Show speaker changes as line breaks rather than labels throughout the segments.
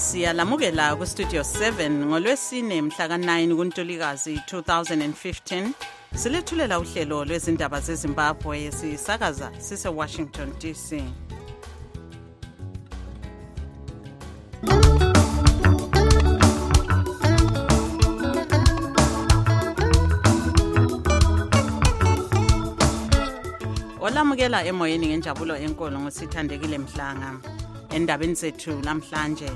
Siyalamukela ku Studio 7 ngolwesine mhla ka9 kuNtulikazi 2015. Silethulela uhlelo lwezindaba zeZimbabwe sisakaza sise Washington DC. Olamukela emoyeni ngenjabulo enkulu ngosithandekile Mhlanga endabeni zethu namhlanje.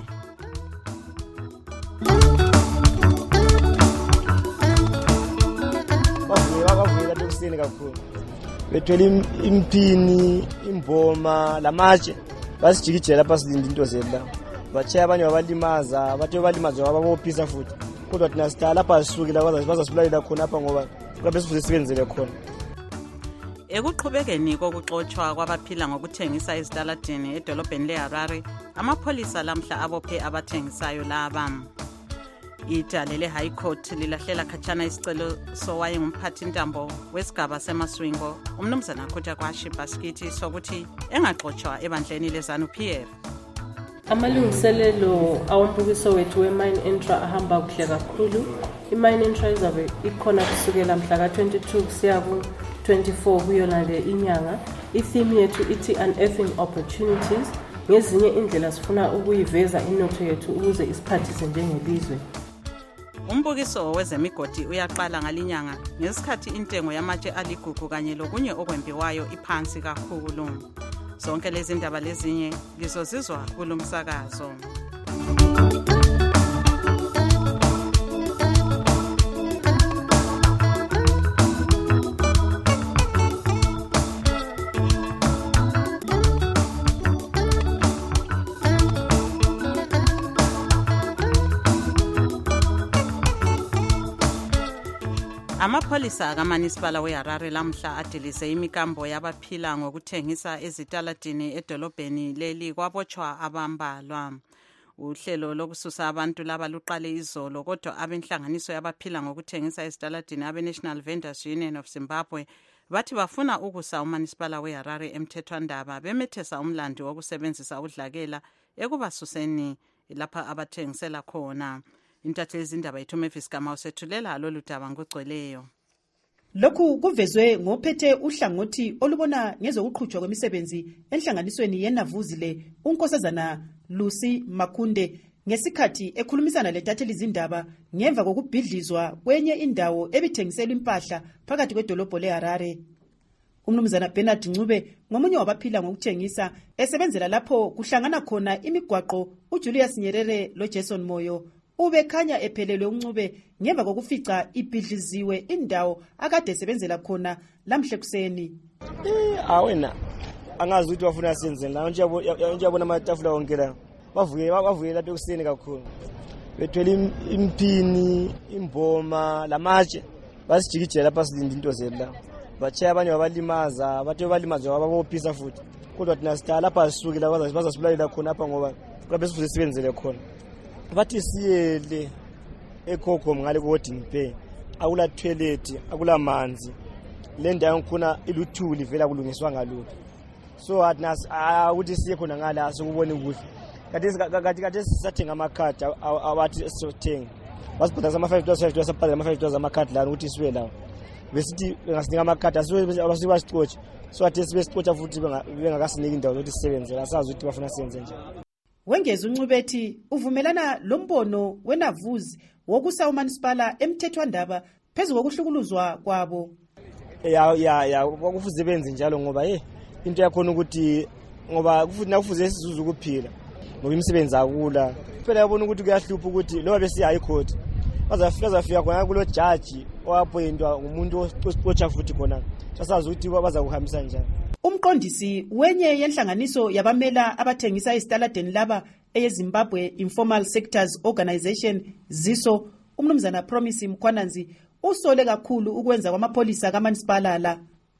Bavuyela tokuseni kakhulu. Bethwele impini, imboma, lamatshe. Basijikijela lapha silinde into zela. Bachaya abanye babalimaza, bathe balimaza babophisa futhi. Kodwa thina sithala lapha sisukela bazasibulalela khona apha ngoba kube sifuze sibenzele khona.
Ekuqhubekeni kokuxotshwa kwabaphila ngokuthengisa ezitaladini edolobheni leHarare, amapholisa lamhla abophe abathengisayo laba. Idale le-High Court lilahlela khatshana isicelo sowayengumphathi ntambo wesigaba seMaswingo umnumzana Khutjakwashi Baskithi sokuthi engaxotshwa ebandleni leZANU-PF.
Amalungiselelo awombukiso wethu we-Mine Intra ahamba kuhle kakhulu. I-Mine Intra izabe ikhona kusukela mhla ka-22 kusiya ku-24 kuyona le inyanga. I-theme yethu ithi unearthing opportunities. Ngezinye indlela sifuna ukuyiveza inotho yethu ukuze isiphathise njengelizwe.
Umbukiso wezemigodi uyaqala ngalinyanga ngesikhathi intengo yamatshe aligugu kanye lokunye okwembiwayo iphansi kakhulu. Zonke lezi ndaba lezinye lizozizwa kulomsakazo. Amapholisa kaManisipala weHarare lamhla adilise imikambo yabaphila ngokuthengisa ezitaladini edolobheni leli kwabotshwa abambalwa. Uhlelo lokususa abantu laba luqale izolo kodwa abenhlanganiso yabaphila ngokuthengisa ezitaladini abe-National Vendors Union of Zimbabwe bathi bafuna ukusa uManisipala weHarare emthethwandaba bemethesa umlando wokusebenzisa udlakela ekubasuseni lapha abathengisela khona. Intatheli yezindaba yethu Mavis Gama usethulela lolu daba ngogcweleyo.
Lokhu kuvezwe ngophethe uhlangothi olubona ngezokuqhutshwa kwemisebenzi enhlanganisweni yenavuzile unkosazana Lucy Makunde ngesikhathi ekhulumisana letatheli izindaba ngemva kokubhidlizwa kwenye indawo ebithengisela impahla phakathi kwedolobho leHarare. Umnumzana Bernard Ncube ngomunye wabaphila ngokuthengisa esebenzela lapho kuhlangana khona imigwaqo uJulius Nyerere lo Jason Moyo ubekhanya ephelelwe uNcube ngemva kokufica ibhidliziwe indawo akade esebenzela khona lamhle kuseni.
Awena angazi ukuthi wafuna senzeni la nje yabona amatafula wonke la. Bavuyela tokuseni kakhulu. Bethwele impini, imboma, lamatshe. Basijikijela lapha silinde into zela. Bachaya abanye babalimaza, bathe balimaza babophisa futhi. Kodwa thina sithala lapha sisukela bazasibulalela khona apha ngoba kube sifuze sibenzele khona. Bathi siyele ekhokho ngale kodini phe akula toilet akula manzi le ndawo khona iluthuli vela kulungiswa ngalutho so athi ukuthi siye khona ngala sikubona ukuthi kade sisathenga amakhadi abathi sithenga basibhadala ama-5,000 sabhadala ama-5,000 amakhadi la ukuthi siwe lawo besithi ngasinika amakhadi abasibasixotshe so athi sibe sixotsha futhi bengakasiniki indawo ukuthi sisebenze asazi ukuthi bafuna siyenze nje.
Wengeza uNcubethi uvumelana lombono wenavuzi wokusa uManisipala emthethwandaba phezulu kokuhlukuluzwa kwabo.
Ya kwakufuze benze njalo ngoba into yakhona ukuthi ngoba kufuthi nakufuze sizuze ukuphila ngoba imisebenzi akula. Phela yabona ukuthi kuyahlupha ukuthi loba besiya High Court bazafika khona kulo judge owapointwa umuntu osixotsha futhi khona. Sasazi ukuthi bazakuhambisa njani.
Umqondisi wenye yenhlanganiso yabamela abathengisa ezitaladeni laba eyeZimbabwe Informal Sectors Organization ZISO umnumzana Promise Mkhwananzi usole kakhulu ukwenza kwamapholisa kaManisipala la.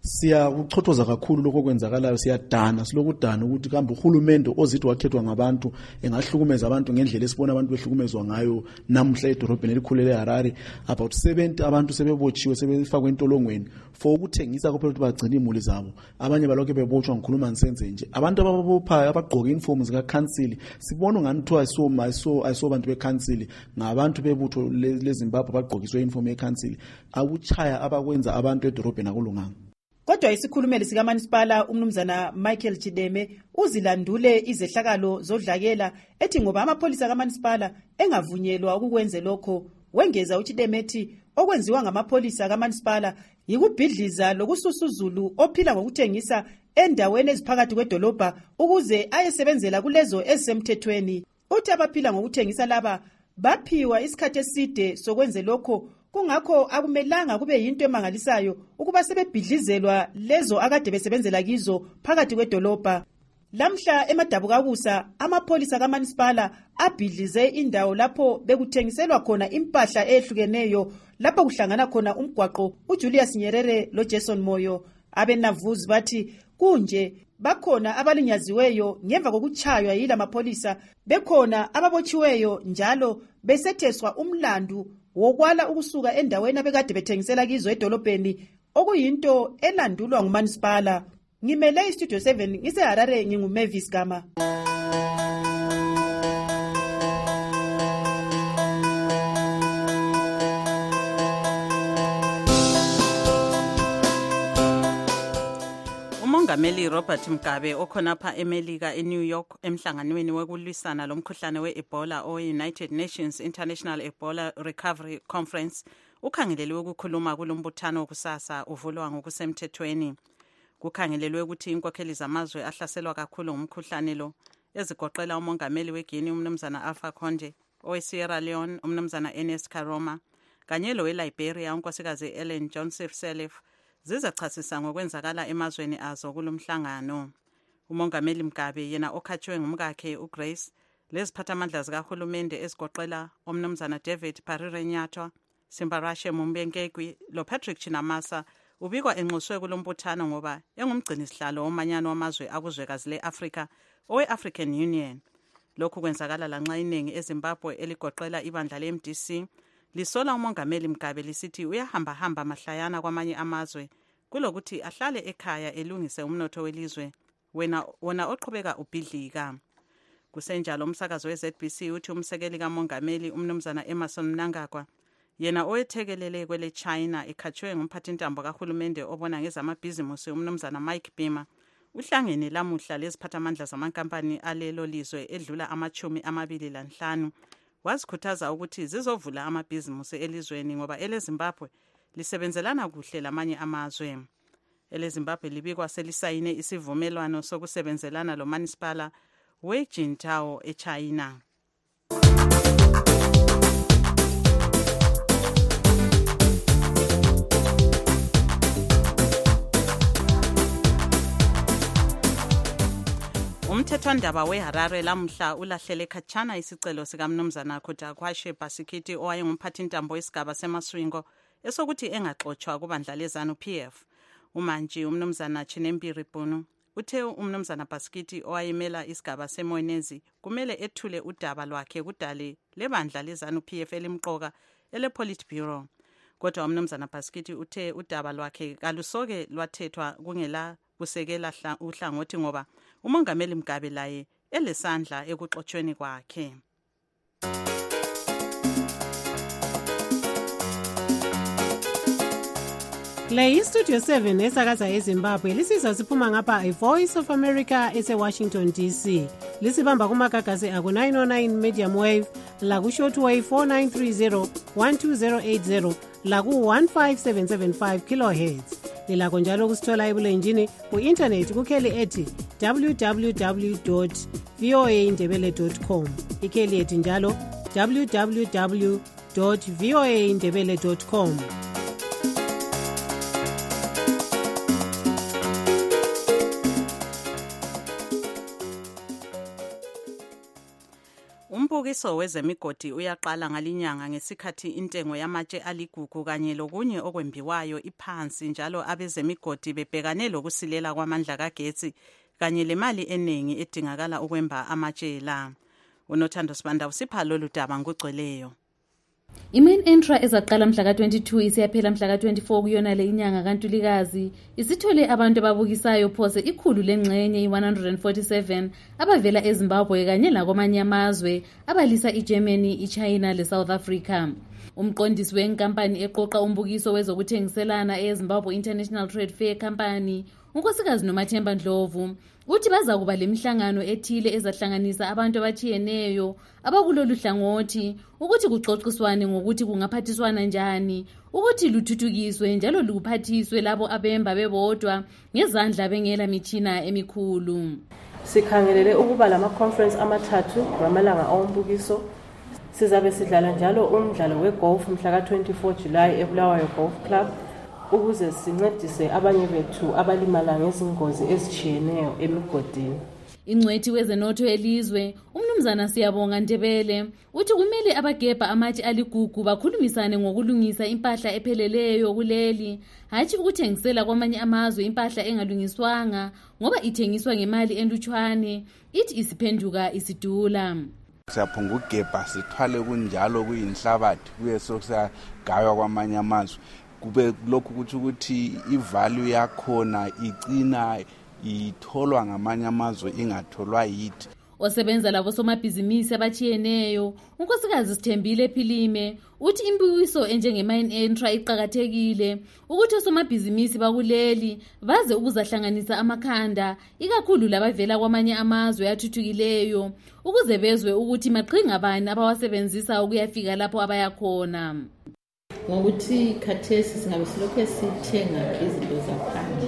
siyakuchothoza kakhulu lokho okwenzakalayo, siyadana, silokudana ukuthi kambe uhulumende ozithi wakhethwa ngabantu engahlukumeza abantu ngendlela esibona abantu behlukumezwa ngayo namuhla edorobheni elikhulu leHarare. About 70 abantu sebebotshiwe, sebefakwe entolongweni for ukuthengisa kuphela ukuthi bagcina imuli zabo. Abanye balokho bebotshwa, ngikhuluma ngisenze nje. Abantu ababophayo abagqoka uniforms zikaCouncil, sibona ngani kuthiwa ayisobantu beCouncil, ngabantu bebutho leZimbabwe abagqokiswe uniform yeCouncil. Akuchaya abakwenza abantu edorobheni akulunganga.
Kodwa isikhulumeli sikaManisipala umnumzana Michael Chideme uzilandule izehlakalo zodlakela ethi ngoba amapholisa kaManisipala engavunyelwa ukukwenza lokho. Wengeza uChideme ethi okwenziwa ngamapholisa kaManisipala yikubhidliza lokususuzulu ophila ngokuthengisa endaweni eziphakathi kwedolobha ukuze ayesebenzela kulezo ezisemthethweni. Uthi abaphila ngokuthengisa laba baphiwa isikhathi eside sokwenza lokho, kungakho akumelanga kube yinto emangalisayo ukuba sebebhidlizelwa lezo akade besebenzela kizo phakathi kwedolobha. Lamhla eMadabukakusa amapholisa kaManisipala abhidlize indawo lapho bekuthengiselwa khona impahla ehlukeneyo, lapho kuhlangana khona umgwaqo uJulius Nyerere loJason Moyo. Abenavuzi bathi kunje bakhona abalinyaziweyo ngemva kokuchaywa yila mapholisa, bekhona ababotshiweyo njalo besetheswa umlandu wokwala ukusuka endaweni abekade bethengisela kizo edolobheni, okuyinto elandulwa nguManisipala. Ngimele iStudio 7 ngiseHarare, nginguMavis Gama.
uMongameli Robert Mugabe okhonapha eMelika eNew York emhlanganweni wokulwisana lomkhuhlane weEbola owe-United Nations International Ebola Recovery Conference ukhangelelwe ukukhuluma kulombuthano kusasa uvulwa ngokusemthethweni. Kukhangelelwe ukuthi inkokheli zamazwe ahlaselwa kakhulu ngumkhuhlane lo ezigoqela umongameli weGuinea umnumzana Alpha Conde, oweSierra Leone umnumzana Ernest Karoma kanye loweLiberia unkosikazi Ellen Johnson Sirleaf zizachasisa ngokwenzakala emazweni azo kulomhlangano. Umongameli Mugabe yena okhatshwe ngumkakhe uGrace leziphathamandla zikahulumende ezigoqela umnumzana David Parirenyatwa, Simbarashe Mumbenkegwi loPatrick Chinamasa ubikwa enxuswe kulombuthano ngoba engumgcinisihlalo womanyano wamazwe akuzwekazi le-Afrika owe-African Union. Lokhu kwenzakala lanxa iningi eZimbabwe eligoqela ibandla le-MDC lisola umongameli Mugabe lisithi uyahamba mahlayana kwamanye amazwe kulokuthi ahlale ekhaya elungise umnotho welizwe wona oqhubeka ubhidlika. Kusenjalo umsakazo weZBC uthi umsekeli kamongameli umnumzana Emerson Mnangagwa yena owethekelele kwele China ekhatshwe ngumphathintambo kahulumende obona ngezamabhizimusi umnumzana Mike Bima uhlangene lamuhla leziphathamandla zamankampani alelo lizwe edlula 25 wazikhuthaza ukuthi zizovula amabhizimusi elizweni ngoba eleZimbabwe lisebenzelana kuhle lamanye amazwe. EleZimbabwe libikwa selisayine isivumelwano sokusebenzelana loManisipala weJintao eChina. Umthethwandaba weHarare lamhla ulahlele khatshana isicelo sikamnumzana Kutakwashe Basikiti owayengumphathintambo wesigaba seMaswingo esokuthi engaxotshwa kubandla leZANU-PF. Umantshi umnumzana Chinembiri Bunu uthe umnumzana Basikiti owayemela isigaba seMwenezi kumele ethule udaba lwakhe kudale lebandla leZANU-PF elimqoka elePolitburo. Kodwa umnumzana Basikiti uthe udaba lwakhe kalusoke lwathethwa kungela kusekela uhlangothi ngoba umongameli Mugabe laye elesandla ekuxotshweni kwakhe.
Le iStudio 7 esakaza eZimbabwe lisizwa siphuma ngapha iVoice of America eseWashington DC. Lisibamba kumagagasi aku 909 medium wave laku shortwave 4930 12080 laku 15775 kilohertz. Lilakho njalo kusithola ebulenjini ku-internet kukheli ethi www.voaindebele.com. Ikheli ethi njalo www.voaindebele.com.
Umbukiso wezemigodi uyaqala ngalinyanga ngesikhathi intengo yamatshe aligugu kanye lokunye okwembiwayo iphansi njalo abezemigodi bebhekane lokusilela kwamandla kagetsi kanye lemali eningi edingakala ukwemba amatshe la. Unothando Sibanda usipha lolu daba ngugcweleyo.
I-main entra ezaqala mhla ka-22 isiyaphela mhla ka-24 kuyona le inyanga kaNtulikazi isithole abantu ababukisayo phose ikhulu lengxenye i-147 abavela eZimbabwe kanye lakwamanye amazwe abalisa iGermany, iChina leSouth Africa. Umqondisi wenkampani eqoqa umbukiso wezokuthengiselana eZimbabwe International Trade Fair Company, unkosikazi Nomathemba Ndlovu, uthi baza kuba lemihlangano ethile ezahlanganisa abantu abachiyeneyo abakulolu hlangothi ukuthi kuxoxiswane ngokuthi kungaphathiswana njani ukuthi luthuthukiswe njalo luphathiswe labo abemba bebodwa ngezandla bengela mitshina emikhulu.
Sikhangelele ukuba lama conference amathathu ngamalanga ombukiso. Sizabe sidlala njalo umdlalo wegolf mhla ka-24 July eBulawayo Golf Club ukuze sincedise abanye bethu abalimala ngezingozi ezichiyeneyo emigodini.
Ingcwethi wezenotho elizwe umnumzana Siyabonga Ndebele uthi kumele abagebha amatshe aligugu bakhulumisane ngokulungisa impahla epheleleyo kuleli, hatshi ukuthengisela kwamanye amazwe impahla engalungiswanga ngoba ithengiswa ngemali enlutshwane ithi isiphenduka isidula.
Siyaphunga ugebha sithwale kunjalo kuyinhlabathi kuye sokusagaywa kwamanye amazwe kube lokhu ukuthi ivalue yakhona igcina itholwa ngamanye amazwe ingatholwa yithi.
Osebenza labo somabhizinisi abachiyeneyo unkosikazi Sithembile Philime uthi imbukiso enjenge-mine entra iqakathekile ukuthi osomabhizinisi bakuleli baze ukuzahlanganisa amakhanda ikakhulu labavela kwamanye amazwe athuthukileyo ukuze bezwe ukuthi maqhinga bani abawasebenzisa ukuyafika lapho abayakhona.
Ngokuthi khathesi singabe silokhu sithenga izinto zaphandle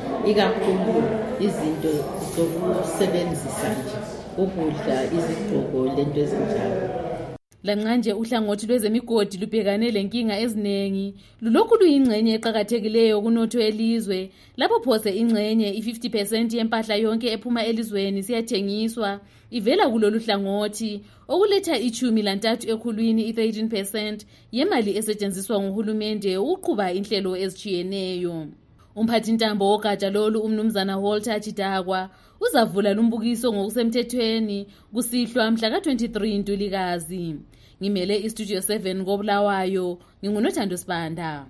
ikakhulu izinto zokusebenzisa nje ukudla, izigqoko lento ezinjalo.
Lanqanje uhlangothi lwezemigodi lubhekane lenkinga eziningi lulokhu luyingxenye eqhakathekileyo kunotho elizwe lapho phose ingxenye i-50% yempahla yonke ephuma elizweni siyathengiswa ivela kulolu hlangothi okuletha i-13 ekhulwini i-13% yemali esetshenziswa nguhulumende ukuqhuba inhlelo ezichiyeneyo. Umphathintambo wogatsha lolu umnumzana Walter Chidakwa uzavula lumbukiso ngokusemthethweni kusihlwa mhla ka-23 Ntulikazi. Ngimele iStudio 7 koBulawayo, ngingunothando Sibanda.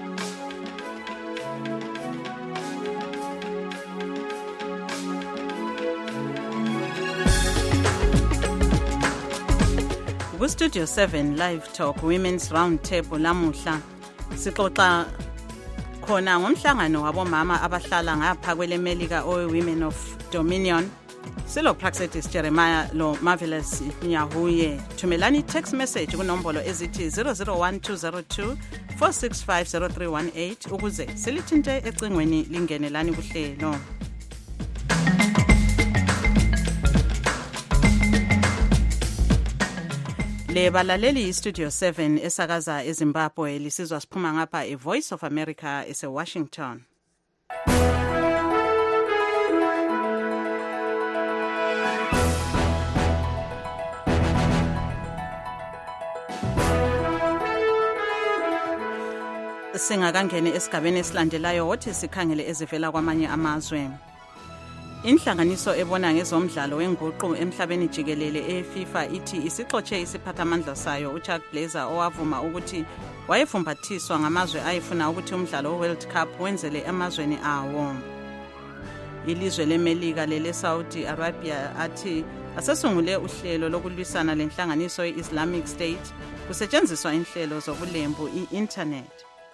KuStudio 7 Live Talk Women's Round Table lamuhla sixoxa khona ngomhlangano wabomama abahlala ngapha kwelemelika Women of Dominion. Silo Praxetis Jeremiah lo Marvelous Nyahuye. Thumelani text message kunombolo ezithi 001202 4650318 ukuze silithinte ecingweni lingenelani kuhlelo. Le balaleli iStudio 7 esakaza eZimbabwe lisizwa siphuma ngapha eVoice of America eseWashington. Singakangene esigabeni esilandelayo wothi sikhangele ezivela kwamanye amazwe. Inhlanganiso ebona ngezomdlalo wenguqu emhlabeni jikelele eFIFA ithi isixotshe isiphathamandla sayo uChuck Blazer owavuma ukuthi wayefumbathiswa ngamazwe ayefuna ukuthi umdlalo weWorld Cup wenzele emazweni awo. Ilizwe leMelika lele-Saudi Arabia athi asesungule uhlelo lokulwisana lenhlanganiso ye-Islamic State kusetshenziswa inhlelo zobulembu i-internet.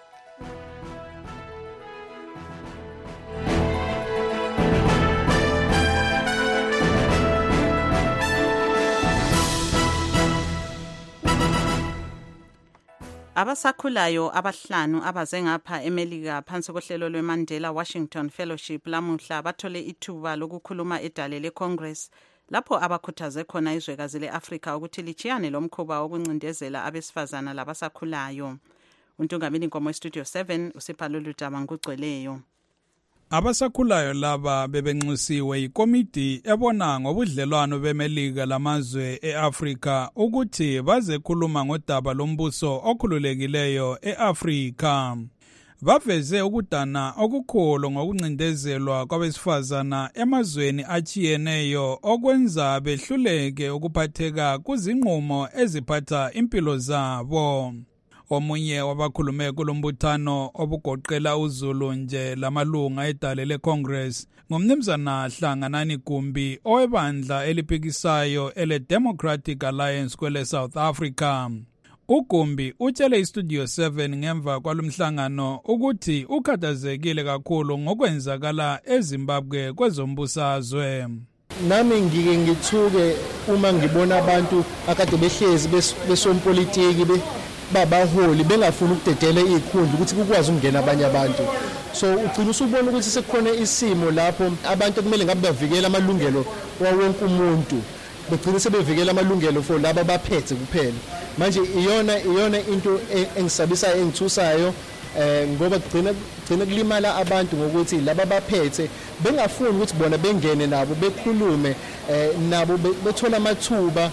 Abasakhulayo abahlanu abaze ngapha eMelika phansi kohlelo lweMandela Washington Fellowship lamuhla bathole ithuba lokukhuluma edale leCongress lapho abakhuthaze khona izwekazi leAfrika ukuthi lichiyane lomkhuba wokuncindezela abesifazana labasakhulayo. Untungameli Nkomo eStudio 7 usipha lolu daba ngugcweleyo.
Abasakhulayo laba bebenxusiwe ikomiti ebona ngobudlelwano beMelika lamazwe eAfrika ukuthi bazekhuluma ngodaba lombuso okhululekileyo eAfrika. Baveze ukudana okukhulu ngokuncindezelwa kwabesifazana emazweni achiyeneyo okwenza behluleke ukuphatheka kuzinqumo eziphatha impilo zabo. Omunye wabakhulume kulombuthano obugoqela uZulu nje lamalunga edale leCongress ngumnumzana Hlanganani Gumbi owebandla eliphikisayo ele Democratic Alliance kwele South Africa. uGumbi utshele iStudio 7 ngemva kwalomhlangano ukuthi ukhathazekile kakhulu ngokwenzakala eZimbabwe kwezombusazwe.
Nami ngike ngithuke uma ngibona abantu akade behlezi besompolitiki babaholi bengafuni ukudedela izikhundla ukuthi kukwazi ukungena abanye abantu. So ugcina usubona ukuthi sekukhona isimo lapho abantu kumele ngabe bavikela amalungelo wawonke umuntu, begcina sebevikela amalungelo for laba baphethe kuphela. Manje iyona into engisabisayo engithusayo ngoba gcina kulimala abantu ngokuthi laba baphethe bengafuni ukuthi bona bengene nabo bekhulume nabo bethola amathuba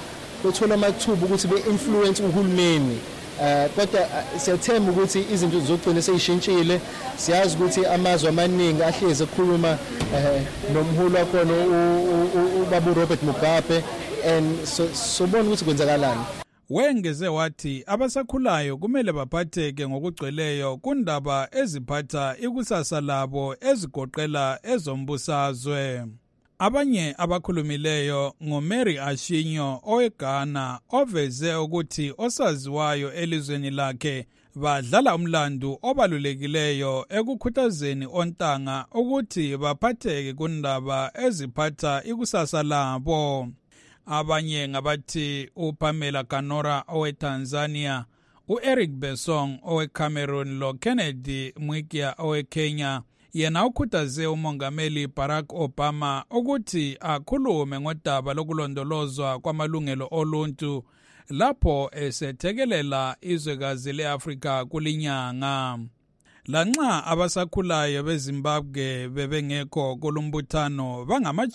ukuthi be-influence uhulumeni. Kodwa siyathemba ukuthi izinto zizogcina seyishintshile. Siyazi ukuthi amazwe amaningi ahleze ekhuluma nomholi wakhona ubaba Robert Mugabe and sobona ukuthi kwenzakalani.
Wengeze wathi abasakhulayo kumele baphatheke ngokugcweleyo kundaba eziphatha ikusasa labo ezigoqela ezombusazwe. Abanye abakhulumileyo ngoMary Ashinyo oweGhana oveze ukuthi osaziwayo elizweni lakhe badlala umlandu obalulekileyo ekukhuthazeni ontanga ukuthi baphatheke kundaba eziphatha ikusasa labo. Abanye ngabathi uPamela Kanora oweTanzania, uEric Besong oweCameroon lo Kennedy Mwikia oweKenya. Yena ukhuthaze umongameli Barack Obama ukuthi akhulume ngodaba lokulondolozwa kwamalungelo oluntu lapho esethekelela izwekazi leAfrika kulinyanga. Lanxa abasakhulayo beZimbabwe bebengekho kulombuthano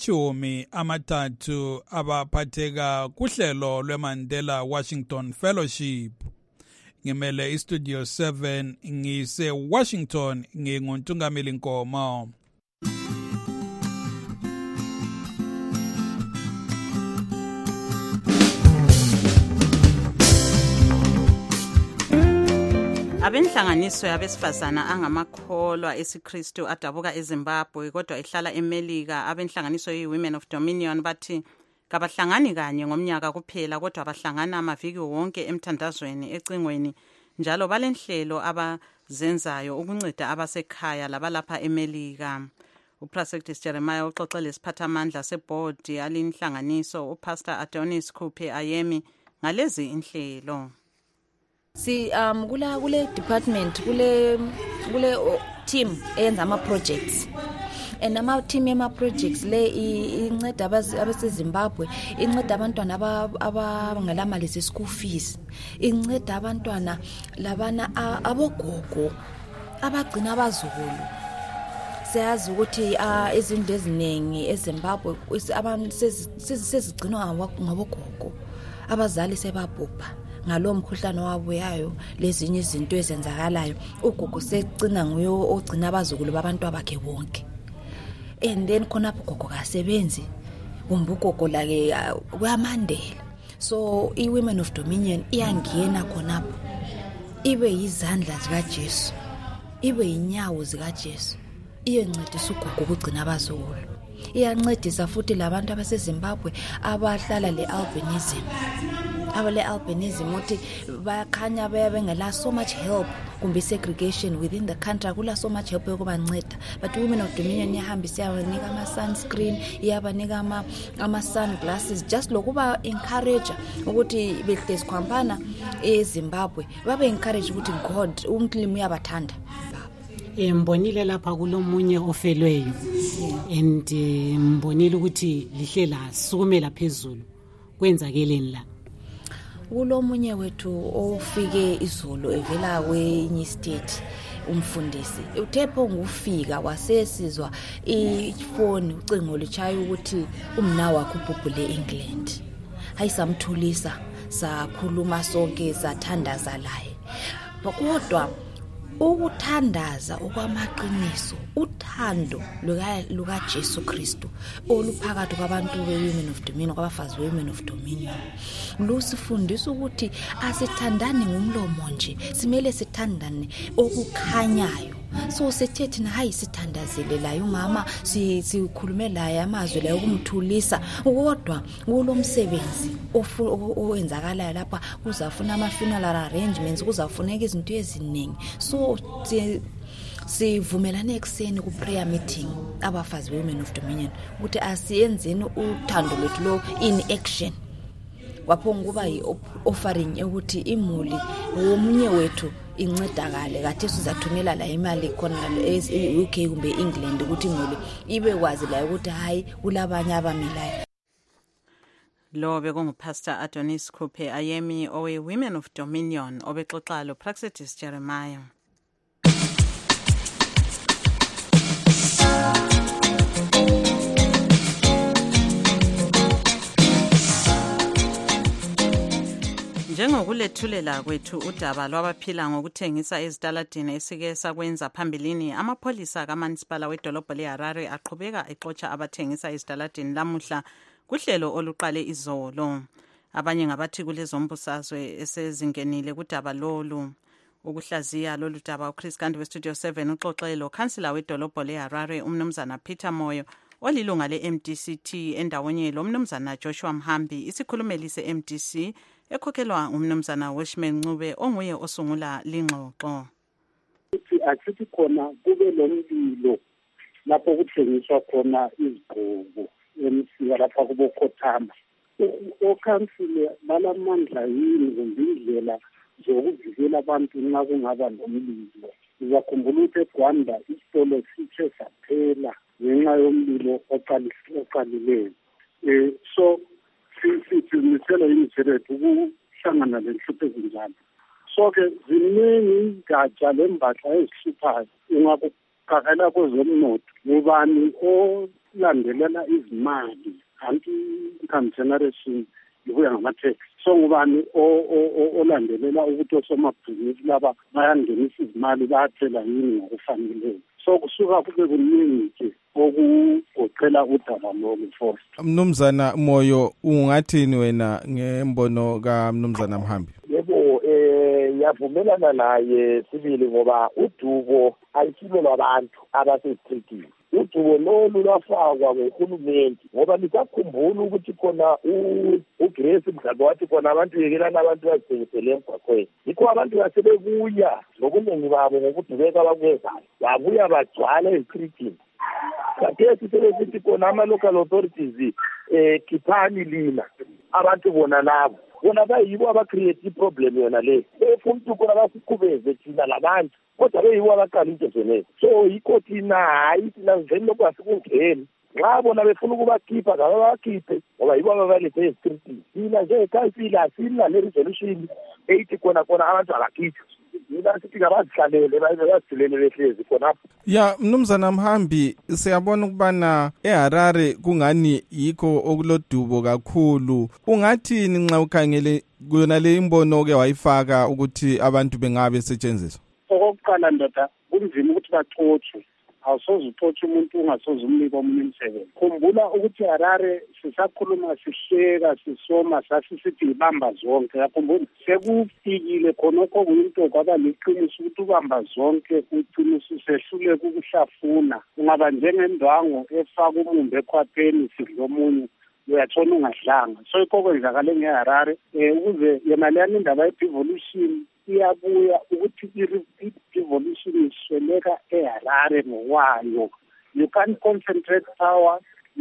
bangama-30 abaphatheka kuhlelo lweMandela Washington Fellowship. Ngimele iStudio 7 ngise Washington nginguNtungameli Nkomo.
Abenhlanganiso yabesifazana angamakholwa esiKristu adabuka eZimbabwe kodwa ehlala eMelika, abenhlanganiso yeWomen of Dominion bathi kabahlangani kanye ngomnyaka kuphela kodwa bahlangana amaviki wonke emthandazweni ecingweni, njalo balenhlelo abazenzayo ukunceda abasekhaya labalapha eMelika. uProsectus Jeremiah uxoxele isiphathamandla seboard yalinhlanganiso uPastor Adonis Kuphe Ayemi ngalezi inhlelo.
Si kule department kule team eyenza ama projects and ama team ema projects le inceda abaseZimbabwe, inceda abantwana abangelamali ze-school fees, inceda abantwana labana abogogo abagcina abazukulu. Siyazi ukuthi izinto eziningi eZimbabwe abantu sezigcinwa ngabogogo, abazali sebabhubha ngalo mkhuhlane wabuyayo lezinye izinto ezenzakalayo. Ugogo secina nguyo ogcina abazukulu babantu abakhe bonke, and then khona ugogo kasebenzi umbugogo lake kuyamandela. So iWomen of Dominion iyangena khonapho, ibe yizandla zikaJesu, ibe inyawo zikaJesu, iyencedisa ugogo ukugcina abazukulu. Iyancedisa futhi labantu abaseZimbabwe abahlala lealbinism. Albinism uthi bakhanya bengela so much help kumbe segregation within the country, kula so much help yokubanceda. But Women of Dominion yahambisa yabanika ama sunscreen, yabanika ama sunglasses, just lokuba encourage ukuthi behlezi khwampana eZimbabwe babe encourage ukuthi God umlimi uyabathanda.
Mbonile lapha kulomunye ofelweyo and mbonile ukuthi lihlela sukumela phezulu, kwenzakeleni la?
Kulomunye wethu ofike izolo evela kwenye state umfundisi. Uthe ngufika wasesizwa ifoni ucingo lichaya ukuthi umna wakhe ubhubhule eEngland. Hayi samthulisa sakhuluma sonke sathandaza laye. Kodwa ukuthandaza okwamaqiniso uthando luka Jesu Kristu oluphakathi kwabantu beWomen of Dominion kwabafazi beWomen of Dominion lusifundisa ukuthi asithandani ngomlomo nje, simele sithandane okukhanyayo. So sethethi na hayi sithandazele la umama sikhulumela laye amazwi la ukumthulisa, kodwa kulomsebenzi owenzakalayo lapha kuzafuna ama-funeral arrangements, kuzafuneka izinto eziningi. So sivumelane ekseni ku-prayer meeting abafazi beWomen of Dominion ukuthi asiyenzeni uthando lwethu lo in action. Waphonga kuba yi-offering ukuthi imuli womunye wethu incedakale. Kathi sizathumela la imali khona e-UK kumbe England ukuthi imuli ibe kwazi la ukuthi hayi kulabanye abamilayo.
Lo bekungupastor Adonis Khuphe Ayemi owe-Women of Dominion obexoxa lo Praxedis Jeremiah. Njengokulethulela kwethu udaba lwabaphila ngokuthengisa ezitaladini esike sakwenza phambilini, amapholisa kaManisipala wedolobho leHarare aqhubeka exotsha abathengisa ezitaladini lamuhla kuhlelo oluqale izolo. Abanye ngabathi kulezombusazwe esezingenile kudaba lolu. Ukuhlaziya lolu daba uChris Kandi weStudio 7 uxoxe lo Councillor wedolobho leHarare umnumzana Peter Moyo olilunga le-MDCT endaweni lo mnumzana Joshua Mhambi, isikhulumeli se-MDC ekhokhelwa umnumzana Wishman Ncube onguye osungula lingxoxo.
Asithi khona kube lomlilo lapho kuthengiswa khona izigqoko emsika lapha kubokhothama. Okhansile balamandla yini kumbe indlela zokuvikela abantu nxa kungaba lomlilo? Ngiyakhumbula ukuthi eGwanda isitolo sithe saphela ngenxa yomlilo oqalileyo. So sizimisela imisebenzi ukuhlangana lenhlupho ezinjalo. So-ke ziningi ingatsha lembaxa ezihluphayo. Ungakukhakhela kwezomnotho ngubani olandelela izimali anti-income generation ibuya ngama-tax. So ngubani olandelela ukuthi osomabhizinisi laba bayangenisa izimali bayathela yini ngokufaneleyo. So kusuka kube kuningi nje okugoqela udaba lolu force.
Mnumzana Moyo, ungathini wena ngembono kaMnumzana Mhambi?
Yebo, yavumelana naye sibili ngoba udubo ayisilo labantu abasestreetini. Udubo lolu lwafakwa nguhulumeni ngoba nisakhumbula ukuthi khona uGrace Mdlalo wathi khona abantu yekelana abantu bazithengisele emgwaqweni. Yikho abantu basebebuya ngobuningi babo ngokudubeka abakwenzayo, babuya bagcwala estreetini. Kathesi sebesithi khona ama-local authorities khiphani lina abantu bona labo bona bayibo abacreate iproblem yona le efuna ukuthi khona basiqhubeze thina labantu kodwa beyibo abaqala into zonezo. So yikho thina hayi thina ngiveni lokhu asikungeni nxa bona befuna ukubakhipha ngababakhiphe ngoba yibo ababalethe estreetini. Thina njengekhansila asina le-resolution eyithi khona abantu abakhiphe. Mina sithi ngabazihlalele bazilele behlezi khonapho.
Ya Mnumzana Mhambi, siyabona ukubana eHarare kungani yikho okulodubo kakhulu. Ungathini nxa ukhangele kuyona le imbono ke wayifaka ukuthi abantu bengabe setshenziswa?
Okokuqala ndoda kunzima ukuthi baxotshwe. Awusoze uxotshe umuntu ungasoze umnike omunye umsebenzi. Khumbula ukuthi Harare sisakhuluma sihleka sisoma sasisithi ibamba zonke. Yakhumbula sekufikile khonokho kuyinto kwaba liqiniso ukuthi ubamba zonke uqiniso sehluleka ukuhlafuna. Ungaba njengendwango efaka umumbu ekhwapheni sidla omunye uyatshona ungadlanga. So ikho kwenzakale ngeHarare ukuze yona leyana indaba ye-devolution iyabuya ukuthi i-devolution isweleka eHarare ngokwayo. You can't concentrate power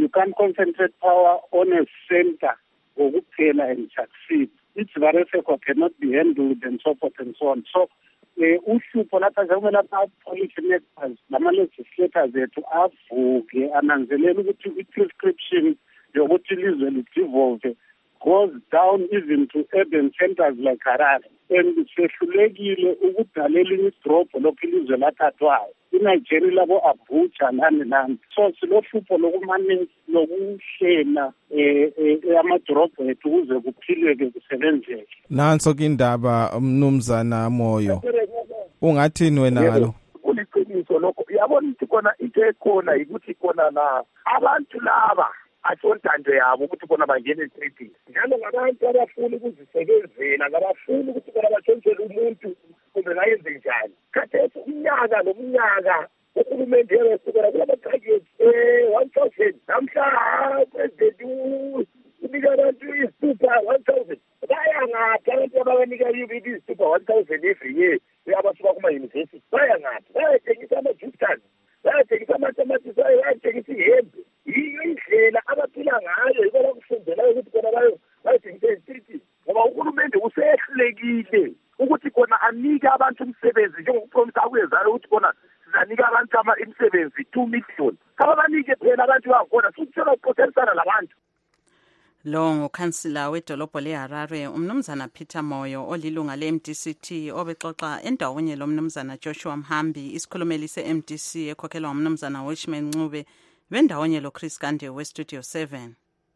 on a center ngokuphela and succeed. Its varefeko cannot be handled and so forth and so on. So uhlupho lapha njengoba lapha policy makers lama-legislators ethu avuke ananzelela ukuthi i-prescription yokuthi ilizwe lidevolve goes down even to urban centers like Harare. And sehlulekile ukudalela imidrobho lokhu ilizwe lathathwayo. INigeria labo Abuja nani. So silohlupho lokumanage lokuhlela amadrobho ethu ukuze kuphileke kusebenzeke.
Nanso ke indaba Mnumzana Moyo. Ungathini wena ngalo?
Kuliqiniso lokho. Uyabona ukuthi khona into ekhona ukuthi khona la abantu laba asontando yabo ukuthi bona bangene e-street. Njalo ngabantu abafuna ukuzisekezela, ngabafuna ukuthi bona batshentsele umuntu kumbe bayenze njani. Khathesi umnyaka nomnyaka uhulumende yesukela kulaba target 1000 namhla president ubika abantu isupha 1000 baya ngapha abantu abanika isupha 1000 every year abasuka kuma university baya ngapha bayathengisa ama-juice, bayathengisa amatomatisi, bayathengisa ihembe. Yiyo indlela abaphila ngayo yiko bakufundela ukuthi kona bayathengisa e-street ngoba uhulumende usehlulekile ukuthi kona anike abantu umsebenzi njengokupromisa akuyezayo ukuthi kona sizanika abantu imisebenzi 2 million. Kaba banike phela abantu bakhona sithola ukuqothelisana labantu.
Lo ngukhansila wedolobho leHarare umnumzana Peter Moyo olilunga le-MDCT obexoxa endawonye lomnumzana Joshua Mhambi isikhulumeli se-MDC ekhokhelwa umnumzana Welshman Ncube bendawonye lo Chris Gande we-Studio 7.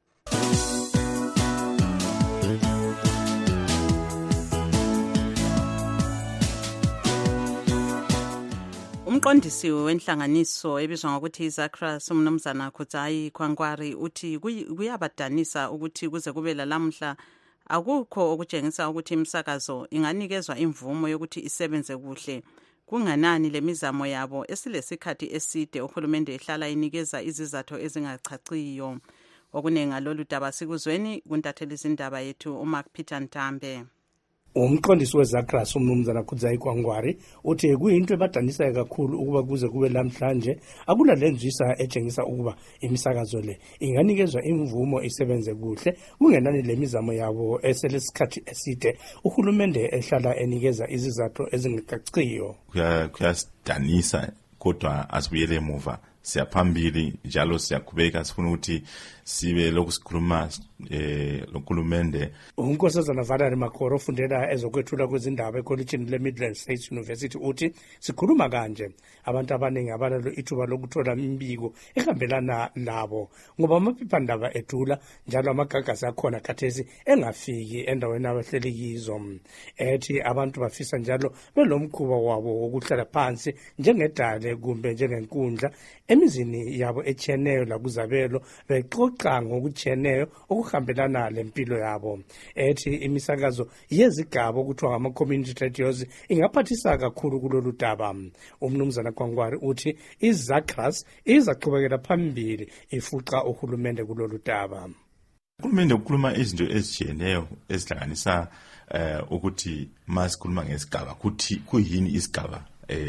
Umqondisi wenhlanganiso ebizwa ngokuthi iZACRAS umnumzana Khutzayi Khwangwari uthi kuyabadanisa ukuthi kuze kube lalamhla akukho okutshengisa ukuthi imisakazo inganikezwa imvumo yokuthi isebenze kuhle kunganani lemizamo yabo esilesikhathi eside uhulumende ehlala inikeza izizathu ezingacaciyo. Okunenga lolu daba sikuzweni kuntatheli izindaba yethu uMark Peter Ntambe.
Umqondisi weZACRAS umnumzana Khutzayi Khwangwari uthi kuyinto ebadanisayo kakhulu ukuba kuze kube lamhlanje akulalenzisa etshengisa ukuba imisakazo le inganikezwa imvumo isebenze kuhle kungenani lemizamo yabo eselesikhathi eside uhulumende ehlala enikeza izizathu ezingacaciyo.
Kuyasidanisa kodwa asibuyele emuva siyaphambili njalo siyaqhubeka sifuna ukuthi sibe lokhu sikhuluma lokhulumende.
Unkosazana Valerie Makoro ofundela ezokwethula kwezindaba ekolitshini le-Midland State University uthi sikhuluma kanje abantu abaningi abalalo ithuba lokuthola imbiko ehambelana labo ngoba amaphephandaba ethula njalo amagagasi akhona khathesi engafiki endaweni abahleli kizo. Ethi abantu bafisa njalo belomkhuba wabo wokuhlala phansi njengedale kumbe njengenkundla emizini yabo echeneyo lakuzabelo bexoxa ngokucheneyo okuhambelana lempilo yabo. Ethi imisakazo yezigaba okuthiwa ngama-community radios ingaphathisa kakhulu kulolu daba. Umnumzana Khwangwari uthi iZACRAS izaqhubekela phambili ifuqa uhulumende kulolu daba.
Uhulumende ukhuluma izinto ezijiyeneyo ezihlanganisa ukuthi masikhuluma ngesigaba ukuthi kuyini isigaba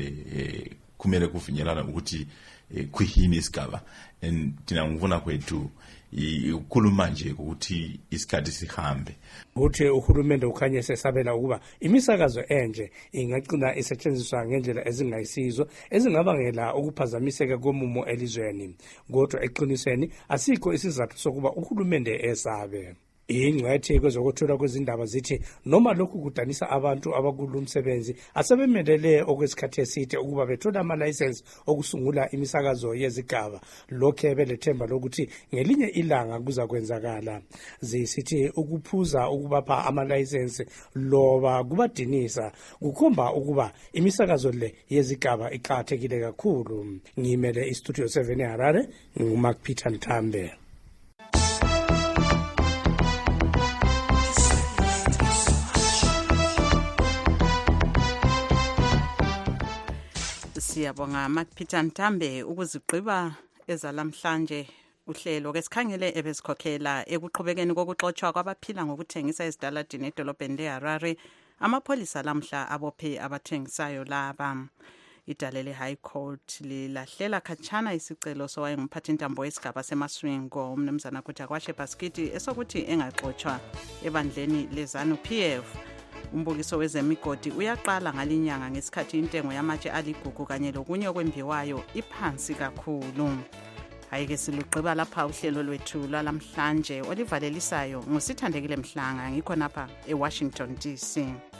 kumele kufinyelana ukuthi kuyini isigaba thina ngivuna kwethu ukukhuluma nje ukuthi isikhathi sihambe.
Uthi uhulumende ukhanye sesabela ukuba imisakazo enje ingagcina isetshenziswa ngendlela ezingayisizo ezingabangela ukuphazamiseka komumo elizweni kodwa eqinisweni asikho isizathu sokuba uhulumende esabe. Ingcwethi kwezokuthula kwezindaba zithi noma lokhu kudanisa abantu abakulo umsebenzi asebemelele okwesikhathi eside ukuba bethola ama-license okusungula imisakazo yezigaba lokho belethemba lokuthi ngelinye ilanga kuza kwenzakala. Zisithi ukuphuza ukubapha ama-license loba kubadinisa kukhomba ukuba imisakazo le yezigaba iqakathekile kakhulu. Ngimele iStudio 7 eHarare nguMark Peter Ntambe.
Siyabonga Mark Peter Ntambe ukuzigqiba ezalamhlanje uhlelo ke sikhangele ebesikhokhela ekuqhubekeni kokuxoxwa kwabaphila ngokuthengisa ezidaladini edolobheni leHarare amapholisa lamhla abophe abathengisayo laba. Idalele High Court lilahlela khatshana isicelo sowayengumphathintambo wesigaba seMaswingo umnumzana Khuthakwashe Bhaskidi esokuthi engaxoxwa ebandleni leZANU PF. Umbukiso wezemigodi uyaqala ngalinyanga ngesikhathi intengo yamatshe aligugu kanye lokunye okwembiwayo iphansi kakhulu. Ayike silugqiba lapha uhlelo lwethu lwalamhlanje olivalelisayo ngusithandekile Mhlanga ngikho napha eWashington DC.